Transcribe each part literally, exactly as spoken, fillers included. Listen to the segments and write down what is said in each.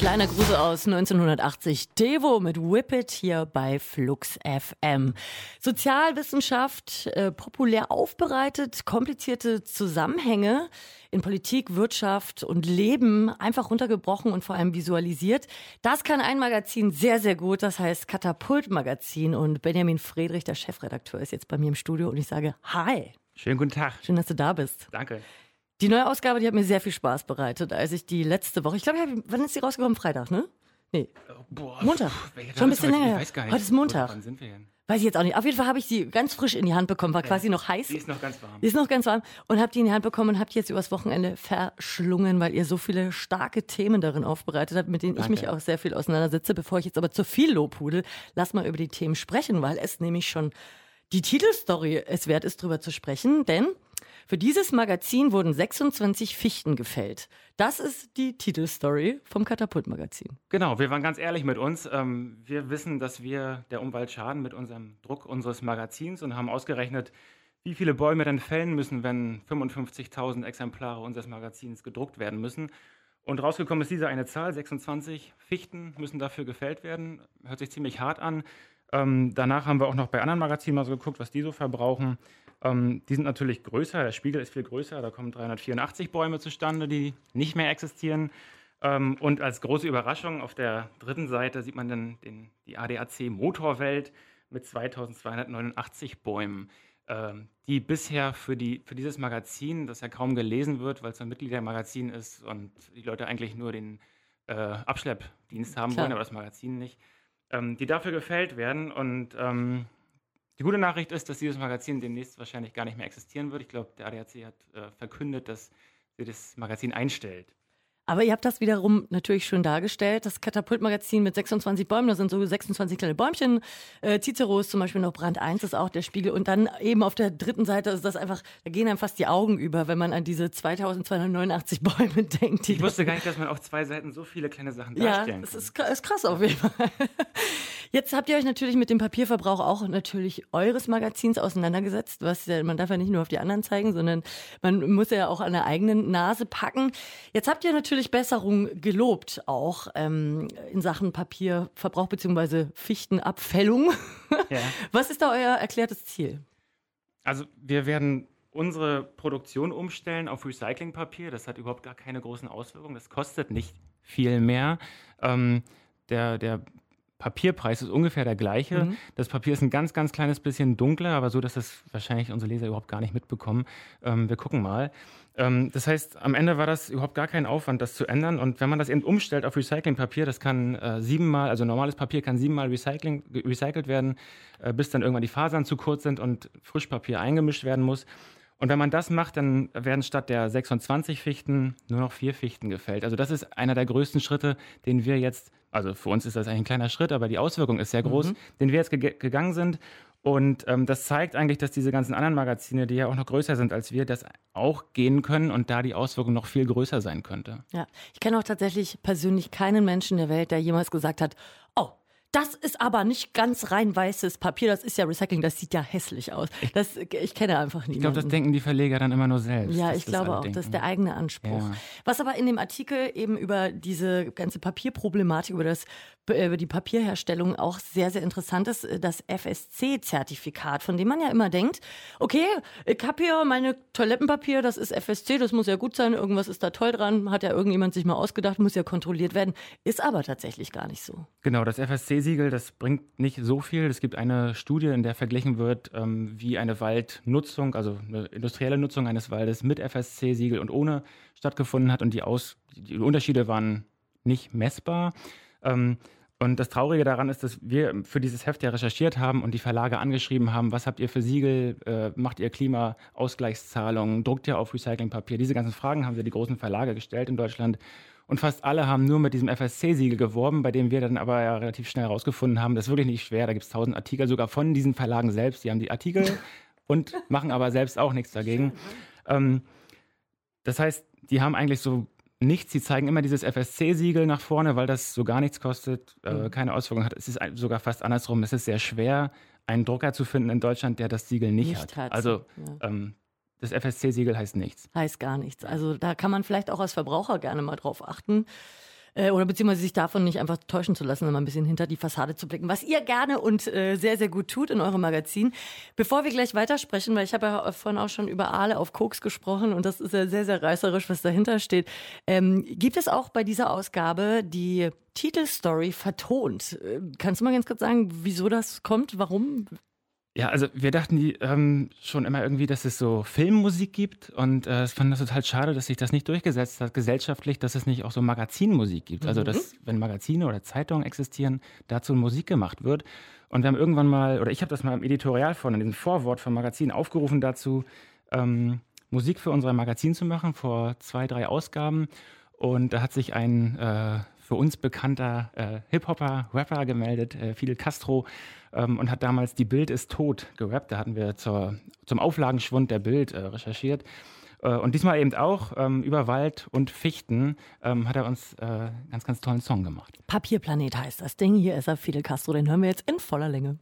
Kleiner Gruß aus neunzehnhundertachtzig. Devo mit Whip It hier bei Flux F M. Sozialwissenschaft, äh, populär aufbereitet, komplizierte Zusammenhänge in Politik, Wirtschaft und Leben einfach runtergebrochen und vor allem visualisiert. Das kann ein Magazin sehr, sehr gut. Das heißt Katapult Magazin. Und Benjamin Friedrich, der Chefredakteur, ist jetzt bei mir im Studio und ich sage Hi. Schönen guten Tag. Schön, dass du da bist. Danke. Die neue Ausgabe, die hat mir sehr viel Spaß bereitet, als ich die letzte Woche, ich glaube, wann ist die rausgekommen? Freitag, ne? Nee. Boah, Montag. Pff, Schon ein bisschen heute? länger. Ich weiß gar nicht. Heute ist Montag. Wann sind wir denn? Weiß ich jetzt auch nicht. Auf jeden Fall habe ich die ganz frisch in die Hand bekommen, war ja quasi noch heiß. Die ist noch ganz warm. Die ist noch ganz warm und habe die in die Hand bekommen und habe die jetzt übers Wochenende verschlungen, weil ihr so viele starke Themen darin aufbereitet habt, mit denen Danke. ich mich auch sehr viel auseinandersetze. Bevor ich jetzt aber zu viel lobhudel, lass mal über die Themen sprechen, weil es nämlich schon die Titelstory es wert ist, drüber zu sprechen, denn für dieses Magazin wurden sechsundzwanzig Fichten gefällt. Das ist die Titelstory vom Katapult-Magazin. Genau, wir waren ganz ehrlich mit uns. Ähm, wir wissen, dass wir der Umwelt schaden mit unserem Druck unseres Magazins und haben ausgerechnet, wie viele Bäume denn fällen müssen, wenn fünfundfünfzigtausend Exemplare unseres Magazins gedruckt werden müssen. Und rausgekommen ist diese eine Zahl, sechsundzwanzig Fichten müssen dafür gefällt werden. Hört sich ziemlich hart an. Ähm, danach haben wir auch noch bei anderen Magazinen mal so geguckt, was die so verbrauchen. Ähm, die sind natürlich größer, der Spiegel ist viel größer, da kommen dreihundertvierundachtzig Bäume zustande, die nicht mehr existieren. Ähm, und als große Überraschung auf der dritten Seite sieht man dann den, die A D A C Motorwelt mit zweitausendzweihundertneunundachtzig Bäumen, ähm, die bisher für, die, für dieses Magazin, das ja kaum gelesen wird, weil es ein Mitgliedermagazin ist und die Leute eigentlich nur den äh, Abschleppdienst haben Klar. wollen, aber das Magazin nicht, ähm, die dafür gefällt werden. Und ähm, die gute Nachricht ist, dass dieses Magazin demnächst wahrscheinlich gar nicht mehr existieren wird. Ich glaube, der A D A C hat äh, verkündet, dass sie das Magazin einstellt. Aber ihr habt das wiederum natürlich schön dargestellt. Das Katapult-Magazin mit sechsundzwanzig Bäumen, da sind so sechsundzwanzig kleine Bäumchen. Äh, Cicero ist zum Beispiel noch Brand eins, ist auch der Spiegel. Und dann eben auf der dritten Seite ist das einfach, da gehen einem fast die Augen über, wenn man an diese zweitausendzweihundertneunundachtzig Bäume denkt. Die Ich wusste gar nicht, dass man auf zwei Seiten so viele kleine Sachen ja, darstellen das kann. ist, ist krass auf jeden Fall. Jetzt habt ihr euch natürlich mit dem Papierverbrauch auch natürlich eures Magazins auseinandergesetzt. Was ja, man darf ja nicht nur auf die anderen zeigen, sondern man muss ja auch an der eigenen Nase packen. Jetzt habt ihr natürlich Besserung gelobt, auch ähm, in Sachen Papierverbrauch bzw. Fichtenabfällung. Ja. Was ist da euer erklärtes Ziel? Also wir werden unsere Produktion umstellen auf Recyclingpapier. Das hat überhaupt gar keine großen Auswirkungen. Das kostet nicht viel mehr. Ähm, der, der Papierpreis ist ungefähr der gleiche. Mhm. Das Papier ist ein ganz, ganz kleines bisschen dunkler, aber so, dass das wahrscheinlich unsere Leser überhaupt gar nicht mitbekommen. Ähm, wir gucken mal. Ähm, das heißt, am Ende war das überhaupt gar kein Aufwand, das zu ändern. Und wenn man das eben umstellt auf Recyclingpapier, das kann äh, siebenmal, also normales Papier kann siebenmal recycling, recycelt werden, äh, bis dann irgendwann die Fasern zu kurz sind und Frischpapier eingemischt werden muss. Und wenn man das macht, dann werden statt der sechsundzwanzig Fichten nur noch vier Fichten gefällt. Also das ist einer der größten Schritte, den wir jetzt, also für uns ist das eigentlich ein kleiner Schritt, aber die Auswirkung ist sehr groß, mhm. den wir jetzt ge- gegangen sind. Und ähm, das zeigt eigentlich, dass diese ganzen anderen Magazine, die ja auch noch größer sind als wir, das auch gehen können und da die Auswirkung noch viel größer sein könnte. Ja, ich kenne auch tatsächlich persönlich keinen Menschen der Welt, der jemals gesagt hat, oh, das ist aber nicht ganz rein weißes Papier, das ist ja Recycling, das sieht ja hässlich aus. Das, ich kenne einfach niemanden. Ich glaube, das denken die Verleger dann immer nur selbst. Ja, ich das glaube auch, denken. das ist der eigene Anspruch. Ja. Was aber in dem Artikel eben über diese ganze Papierproblematik, über, das, über die Papierherstellung auch sehr, sehr interessant ist, das F S C-Zertifikat, von dem man ja immer denkt, okay, ich habe hier meine Toilettenpapier, das ist F S C, das muss ja gut sein, irgendwas ist da toll dran, hat ja irgendjemand sich mal ausgedacht, muss ja kontrolliert werden, ist aber tatsächlich gar nicht so. Genau, das F S C-Siegel, das bringt nicht so viel. Es gibt eine Studie, in der verglichen wird, ähm, wie eine Waldnutzung, also eine industrielle Nutzung eines Waldes mit F S C-Siegel und ohne stattgefunden hat und die, Aus- die Unterschiede waren nicht messbar. Ähm, und das Traurige daran ist, dass wir für dieses Heft ja recherchiert haben und die Verlage angeschrieben haben, was habt ihr für Siegel, äh, macht ihr Klimaausgleichszahlungen, druckt ihr auf Recyclingpapier? Diese ganzen Fragen haben wir die großen Verlage gestellt in Deutschland. Und fast alle haben nur mit diesem F S C-Siegel geworben, bei dem wir dann aber ja relativ schnell herausgefunden haben, das ist wirklich nicht schwer. Da gibt es tausend Artikel, sogar von diesen Verlagen selbst. Die haben die Artikel und machen aber selbst auch nichts dagegen. Ähm, das heißt, die haben eigentlich so nichts. Sie zeigen immer dieses F S C-Siegel nach vorne, weil das so gar nichts kostet, äh, mhm. keine Auswirkungen hat. Es ist sogar fast andersrum. Es ist sehr schwer, einen Drucker zu finden in Deutschland, der das Siegel nicht, nicht hat. hat. Also ja. ähm, das F S C-Siegel heißt nichts. Heißt gar nichts. Also da kann man vielleicht auch als Verbraucher gerne mal drauf achten. Äh, oder beziehungsweise sich davon nicht einfach täuschen zu lassen, mal ein bisschen hinter die Fassade zu blicken, was ihr gerne und äh, sehr, sehr gut tut in eurem Magazin. Bevor wir gleich weitersprechen, weil ich habe ja vorhin auch schon über Aale auf Koks gesprochen und das ist ja sehr, sehr reißerisch, was dahinter steht. Ähm, gibt es auch bei dieser Ausgabe die Titelstory vertont? Äh, kannst du mal ganz kurz sagen, wieso das kommt, warum? Ja, also wir dachten die, ähm, schon immer irgendwie, dass es so Filmmusik gibt und äh, fanden das total schade, dass sich das nicht durchgesetzt hat gesellschaftlich, dass es nicht auch so Magazinmusik gibt. Mhm. Also dass, wenn Magazine oder Zeitungen existieren, dazu Musik gemacht wird. Und wir haben irgendwann mal, oder ich habe das mal im Editorial von, in diesem Vorwort vom Magazin aufgerufen dazu, ähm, Musik für unser Magazin zu machen, vor zwei, drei Ausgaben. Und da hat sich ein äh, für uns bekannter äh, Hip-Hopper, Rapper gemeldet, äh, Fidel Castro, ähm, und hat damals Die Bild ist tot gerappt. Da hatten wir zur, zum Auflagenschwund der Bild äh, recherchiert. Äh, und diesmal eben auch ähm, über Wald und Fichten ähm, hat er uns äh, einen ganz, ganz tollen Song gemacht. Papierplanet heißt das Ding. Hier ist er, Fidel Castro. Den hören wir jetzt in voller Länge.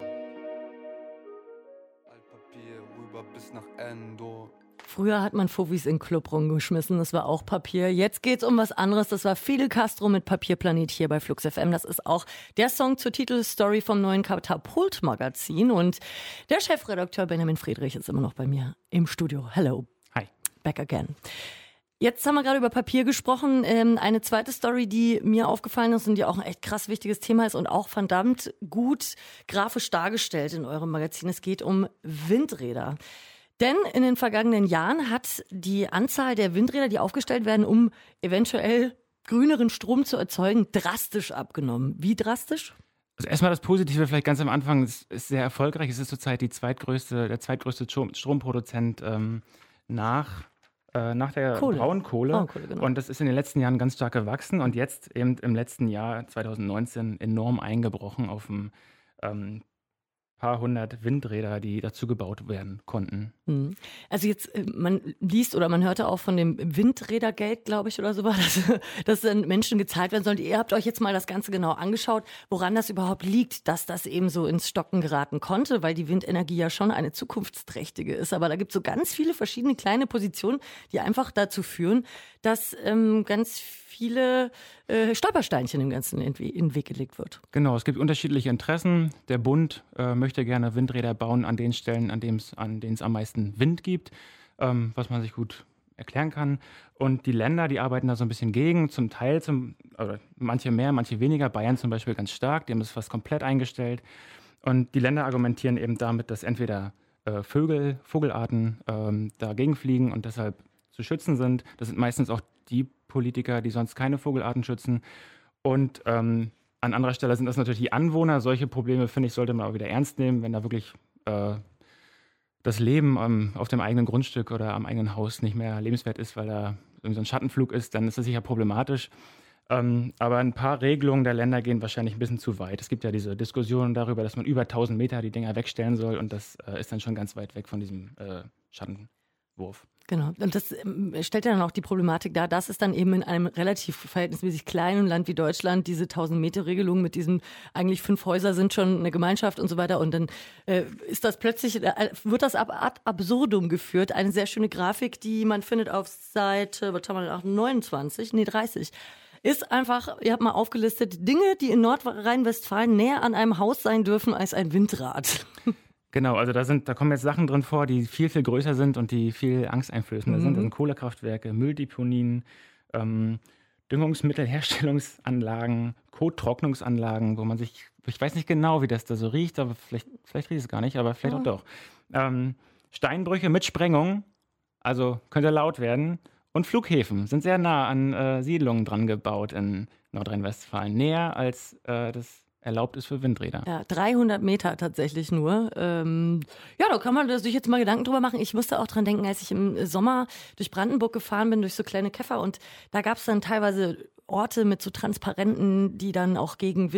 Altpapier rüber bis nach Endor. Früher hat man Fuffis in den Club rumgeschmissen, das war auch Papier. Jetzt geht's um was anderes, das war Fidel Castro mit Papierplanet hier bei Flux F M. Das ist auch der Song zur Titelstory vom neuen Katapult-Magazin. Und der Chefredakteur Benjamin Friedrich ist immer noch bei mir im Studio. Hello. Hi. Back again. Jetzt haben wir gerade über Papier gesprochen. Ähm, eine zweite Story, die mir aufgefallen ist und die auch ein echt krass wichtiges Thema ist und auch verdammt gut grafisch dargestellt in eurem Magazin. Es geht um Windräder. Denn in den vergangenen Jahren hat die Anzahl der Windräder, die aufgestellt werden, um eventuell grüneren Strom zu erzeugen, drastisch abgenommen. Wie drastisch? Also erstmal das Positive vielleicht ganz am Anfang, es ist sehr erfolgreich. Es ist zurzeit die zweitgrößte, der zweitgrößte Stromproduzent ähm, nach, äh, nach der Kohle. Braunkohle. Braunkohle, genau. Und das ist in den letzten Jahren ganz stark gewachsen und jetzt eben im letzten Jahr zwanzig neunzehn enorm eingebrochen auf ein ähm, paar hundert Windräder, die dazu gebaut werden konnten. Also jetzt, man liest oder man hörte auch von dem Windrädergeld, glaube ich, oder so war das, dass dann Menschen gezahlt werden sollen. Ihr habt euch jetzt mal das Ganze genau angeschaut, woran das überhaupt liegt, dass das eben so ins Stocken geraten konnte, weil die Windenergie ja schon eine zukunftsträchtige ist. Aber da gibt es so ganz viele verschiedene kleine Positionen, die einfach dazu führen, dass ähm, ganz viele äh, Stolpersteinchen im Ganzen in, in den Weg gelegt wird. Genau, es gibt unterschiedliche Interessen. Der Bund äh, möchte gerne Windräder bauen an den Stellen, an denen es an denen es am meisten Wind gibt, ähm, was man sich gut erklären kann. Und die Länder, die arbeiten da so ein bisschen gegen, zum Teil, zum, oder manche mehr, manche weniger. Bayern zum Beispiel ganz stark, die haben das fast komplett eingestellt. Und die Länder argumentieren eben damit, dass entweder äh, Vögel, Vogelarten ähm, dagegen fliegen und deshalb zu schützen sind. Das sind meistens auch die Politiker, die sonst keine Vogelarten schützen. Und ähm, an anderer Stelle sind das natürlich die Anwohner. Solche Probleme, finde ich, sollte man auch wieder ernst nehmen, wenn da wirklich äh, das Leben ähm, auf dem eigenen Grundstück oder am eigenen Haus nicht mehr lebenswert ist, weil da irgendwie so ein Schattenflug ist, dann ist das sicher problematisch. Ähm, aber ein paar Regelungen der Länder gehen wahrscheinlich ein bisschen zu weit. Es gibt ja diese Diskussion darüber, dass man über tausend Meter die Dinger wegstellen soll und das äh, ist dann schon ganz weit weg von diesem äh, Schattenwurf. Genau, und das ähm, stellt ja dann auch die Problematik dar, dass es dann eben in einem relativ verhältnismäßig kleinen Land wie Deutschland diese tausend-Meter-Regelung mit diesen eigentlich fünf Häuser sind schon eine Gemeinschaft und so weiter und dann äh, ist das plötzlich, äh, wird das ab ad absurdum geführt. Eine sehr schöne Grafik, die man findet auf Seite, was haben wir denn, neunundzwanzig, nee dreißig. Ist einfach, ihr habt mal aufgelistet, Dinge, die in Nordrhein-Westfalen näher an einem Haus sein dürfen als ein Windrad. Genau, also da sind, da kommen jetzt Sachen drin vor, die viel, viel größer sind und die viel angsteinflößender mhm. sind. Das sind Kohlekraftwerke, Mülldeponien, ähm, Düngungsmittelherstellungsanlagen, Kottrocknungsanlagen, wo man sich, ich weiß nicht genau, wie das da so riecht, aber vielleicht, vielleicht riecht es gar nicht, aber vielleicht ja. auch doch. Ähm, Steinbrüche mit Sprengung, also könnte laut werden. Und Flughäfen sind sehr nah an äh, Siedlungen dran gebaut in Nordrhein-Westfalen, näher als äh, das erlaubt ist für Windräder. Ja, dreihundert Meter tatsächlich nur. Ähm, ja, da kann man sich jetzt mal Gedanken drüber machen. Ich musste auch dran denken, als ich im Sommer durch Brandenburg gefahren bin, durch so kleine Käfer und da gab es dann teilweise Orte mit so Transparenten, die dann auch gegen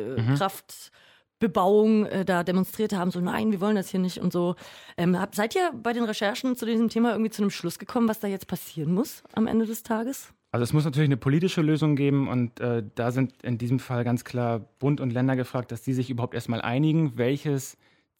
Windkraftbebauung äh, äh, da demonstriert haben, so nein, wir wollen das hier nicht und so. Ähm, hab, seid ihr bei den Recherchen zu diesem Thema irgendwie zu einem Schluss gekommen, was da jetzt passieren muss am Ende des Tages? Also es muss natürlich eine politische Lösung geben und äh, da sind in diesem Fall ganz klar Bund und Länder gefragt, dass die sich überhaupt erstmal einigen, welches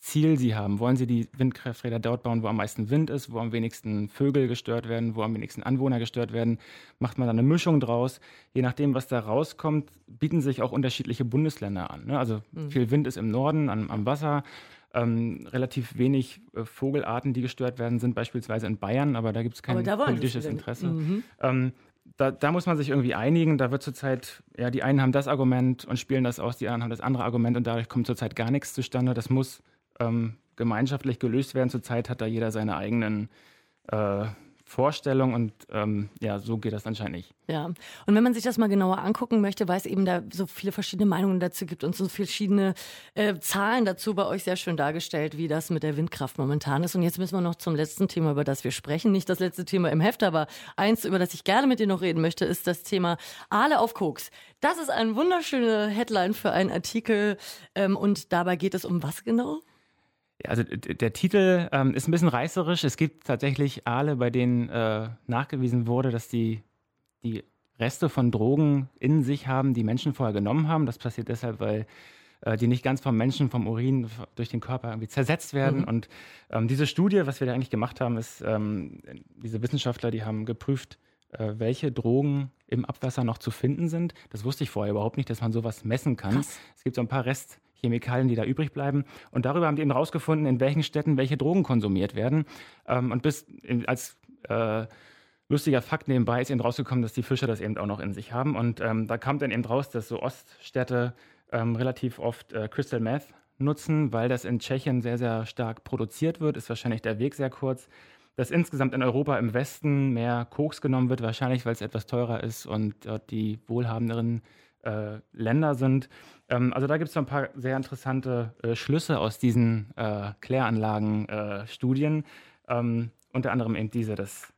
Ziel sie haben. Wollen sie die Windkrafträder dort bauen, wo am meisten Wind ist, wo am wenigsten Vögel gestört werden, wo am wenigsten Anwohner gestört werden? Macht man da eine Mischung draus? Je nachdem, was da rauskommt, bieten sich auch unterschiedliche Bundesländer an. Ne? Also mhm. viel Wind ist im Norden, am, am Wasser. Ähm, relativ wenig äh, Vogelarten, die gestört werden, sind beispielsweise in Bayern, aber da gibt es kein politisches Interesse. Mhm. Ähm, da, da muss man sich irgendwie einigen. Da wird zurzeit, ja, die einen haben das Argument und spielen das aus, die anderen haben das andere Argument und dadurch kommt zurzeit gar nichts zustande. Das muss ähm, gemeinschaftlich gelöst werden. Zurzeit hat da jeder seine eigenen äh, Vorstellungen und ähm, ja, so geht das anscheinend nicht. Ja, und wenn man sich das mal genauer angucken möchte, weil es eben da so viele verschiedene Meinungen dazu gibt und so verschiedene äh, Zahlen dazu bei euch sehr schön dargestellt, wie das mit der Windkraft momentan ist. Und jetzt müssen wir noch zum letzten Thema, über das wir sprechen. Nicht das letzte Thema im Heft, aber eins, über das ich gerne mit dir noch reden möchte, ist das Thema Aale auf Koks. Das ist eine wunderschöne Headline für einen Artikel ähm, und dabei geht es um was genau? Also der Titel ähm, ist ein bisschen reißerisch. Es gibt tatsächlich Aale, bei denen äh, nachgewiesen wurde, dass die, die Reste von Drogen in sich haben, die Menschen vorher genommen haben. Das passiert deshalb, weil äh, die nicht ganz vom Menschen, vom Urin durch den Körper irgendwie zersetzt werden. Mhm. Und ähm, diese Studie, was wir da eigentlich gemacht haben, ist, ähm, diese Wissenschaftler, die haben geprüft, äh, welche Drogen im Abwasser noch zu finden sind. Das wusste ich vorher überhaupt nicht, dass man sowas messen kann. Krass. Es gibt so ein paar Rest Chemikalien, die da übrig bleiben. Und darüber haben die eben rausgefunden, in welchen Städten welche Drogen konsumiert werden. Ähm, und bis in, als äh, lustiger Fakt nebenbei ist eben rausgekommen, dass die Fische das eben auch noch in sich haben. Und ähm, da kam dann eben raus, dass so Oststädte ähm, relativ oft äh, Crystal Meth nutzen, weil das in Tschechien sehr, sehr stark produziert wird. Ist wahrscheinlich der Weg sehr kurz. Dass insgesamt in Europa im Westen mehr Koks genommen wird, wahrscheinlich, weil es etwas teurer ist und dort die wohlhabenderen äh, Länder sind. Ähm, also da gibt es so ein paar sehr interessante äh, Schlüsse aus diesen äh, Kläranlagen-Studien. Äh, ähm, unter anderem eben diese, dass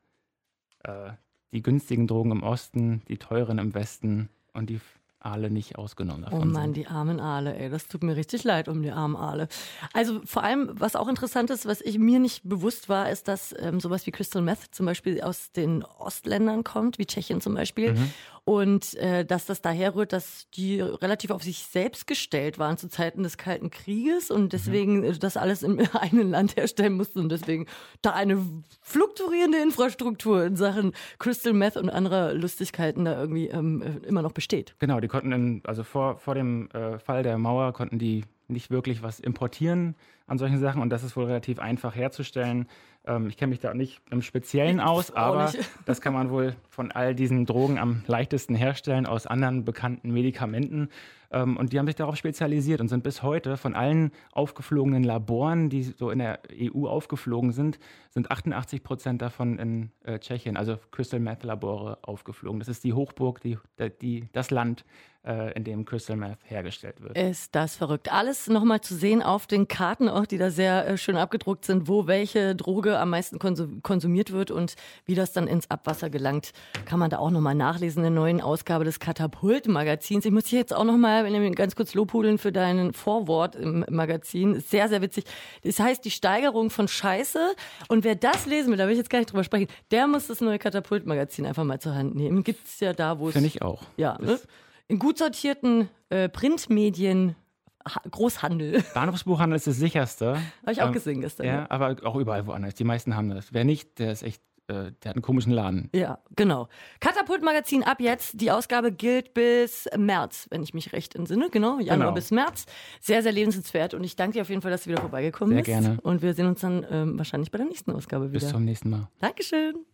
äh, die günstigen Drogen im Osten, die teuren im Westen und die Aale nicht ausgenommen davon. Oh Mann, sind. Die armen Aale, ey, das tut mir richtig leid um die armen Aale. Also vor allem, was auch interessant ist, was ich mir nicht bewusst war, ist, dass ähm, sowas wie Crystal Meth zum Beispiel aus den Ostländern kommt, wie Tschechien zum Beispiel. Mhm. Und äh, dass das daher rührt, dass die relativ auf sich selbst gestellt waren zu Zeiten des Kalten Krieges und deswegen mhm. das alles im eigenen Land herstellen mussten und deswegen da eine fluktuierende Infrastruktur in Sachen Crystal Meth und anderer Lustigkeiten da irgendwie ähm, immer noch besteht. Genau, die konnten, in, also vor, vor dem äh, Fall der Mauer konnten die nicht wirklich was importieren an solchen Sachen und das ist wohl relativ einfach herzustellen. Ähm, ich kenne mich da nicht im Speziellen aus, aber das kann man wohl von all diesen Drogen am leichtesten herstellen aus anderen bekannten Medikamenten. Ähm, und die haben sich darauf spezialisiert und sind bis heute von allen aufgeflogenen Laboren, die so in der E U aufgeflogen sind, sind achtundachtzig Prozent davon in äh, Tschechien, also Crystal Meth Labore aufgeflogen. Das ist die Hochburg, die, die, das Land, äh, in dem Crystal Meth hergestellt wird. Ist das verrückt. Alles nochmal zu sehen auf den Karten auch, die da sehr äh, schön abgedruckt sind, wo welche Droge am meisten konsum- konsumiert wird und wie das dann ins Abwasser gelangt, kann man da auch nochmal nachlesen in der neuen Ausgabe des Katapult-Magazins. Ich muss hier jetzt auch nochmal ganz kurz lobhudeln für deinen Vorwort im Magazin. Ist sehr, sehr witzig. Das heißt, die Steigerung von Scheiße. Und wer das lesen will, da will ich jetzt gar nicht drüber sprechen, der muss das neue Katapult-Magazin einfach mal zur Hand nehmen. Gibt es ja da, wo es... Finde ich auch. Ja, ne? In gut sortierten äh, Printmedien, ha- Großhandel. Bahnhofsbuchhandel ist das sicherste. Habe ich auch ähm, gesehen gestern. Ja, aber auch überall woanders. Die meisten haben das. Wer nicht, der ist echt, äh, der hat einen komischen Laden. Ja, genau. Katapult-Magazin ab jetzt. Die Ausgabe gilt bis März, wenn ich mich recht entsinne. Genau, Januar Genau. bis März. Sehr, sehr lebenswert. Und ich danke dir auf jeden Fall, dass du wieder vorbeigekommen Sehr bist. gerne. Und wir sehen uns dann ähm, wahrscheinlich bei der nächsten Ausgabe wieder. Bis zum nächsten Mal. Dankeschön.